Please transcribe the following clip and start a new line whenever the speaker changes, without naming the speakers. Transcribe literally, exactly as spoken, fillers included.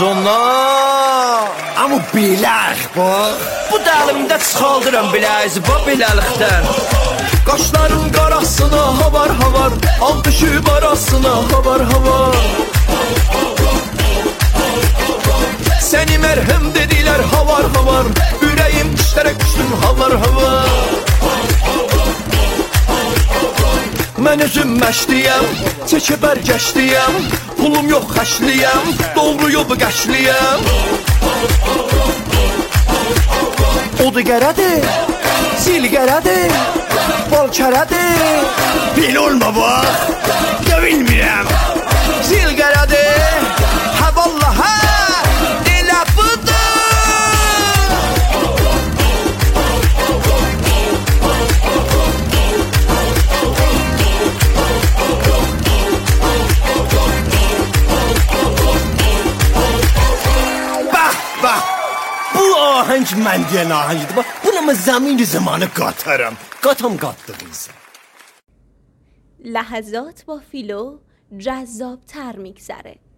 Zona.
Amma biləx bax.
Bu dəlimdə çıxaldıram biləzi bu biləlikdən. Qaşların qarasına havar havar, al düşüb arasına havar havar. Səni mərhəm dedilər havar havar, ürəyim işlərə düşdüm havar havar. Mən özüm məşliyəm, çəkə bərgəşliyəm, pulum yox xəşliyəm, doğru yolu qəşliyəm. Odu gərədir, sil gərədir, bol kərədir.
Bil olma bax, ya bilmirəm.
Sil gərədir, hə vallaha, elə budur.
Ahəng mən deyən ahəngdir. Bax, bunu mən زمین زمانه قاطرم. قاطم قاطدیزم.
لحظات با فیلو جذاب تر میگذره.